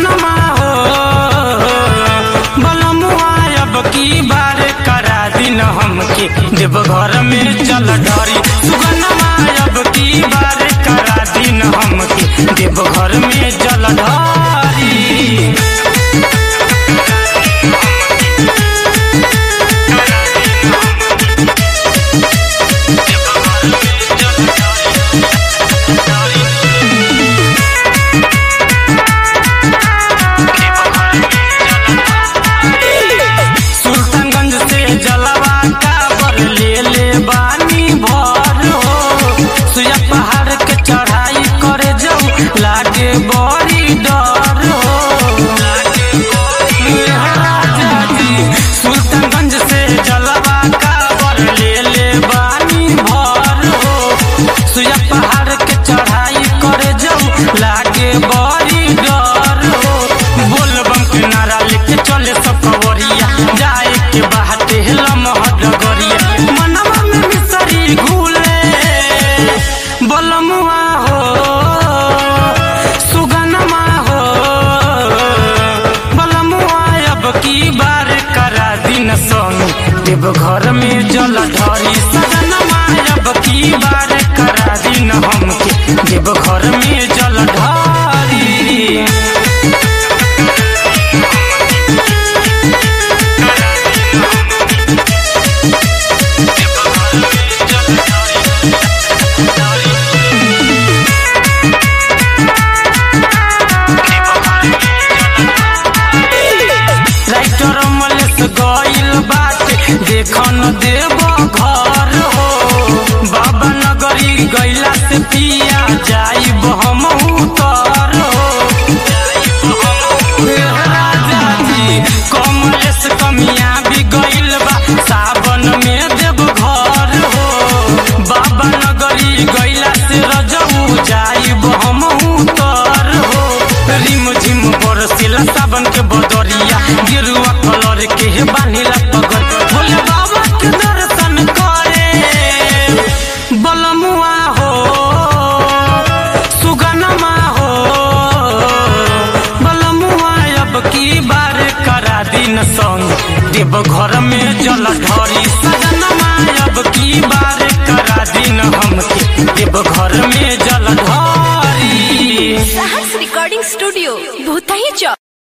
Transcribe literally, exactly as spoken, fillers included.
सुगनमा हो बलमुआ अब की बार करा दिन हमके देवघर में चल ढारी। सुगनमा अब की बार करा दिन हमके देवघर में चल ढारी। लागे बड़ी डर हो सुल्तानगंज से जलवा काबर ले ले बानी भर हो। सुया पहाड़ के चढ़ाई करे जाऊं लागे बड़ी डर हो। बोलबम के नारा लेके चले सब कवरिया जाए के बाटे लमहर डगरिया। मनवा में मिसरी घूले बलमुआ हो की बार करा दिन संग देवघर में जल ढारी। सजनमा अब की बार करा दिन हमके देवघर में जल ढारी। गइल बाटे देखन देव घर हो। बाबा नगरी गइला से पिया जाइब हम उतर हो। राजा जी कमलेश कमिया भी गइल बा सावन में देव घर हो। बाबा नगरी गइला से रजऊ जाइब हम उतर हो। रिम झिम बरसिला सावन के बदरिया गिरुआ कलर के बानीला पगल भोले बाबा के दर्शन करे बलमुआ हो सुगनमा हो बलमुआ अब की बार करा दिन संग देवघर में जल ढारी। सजनमा अब की बार करा दिन हमके देवघर में जल ढारी। साहस रिकॉर्डिंग स्टूडियो भूतही चौक।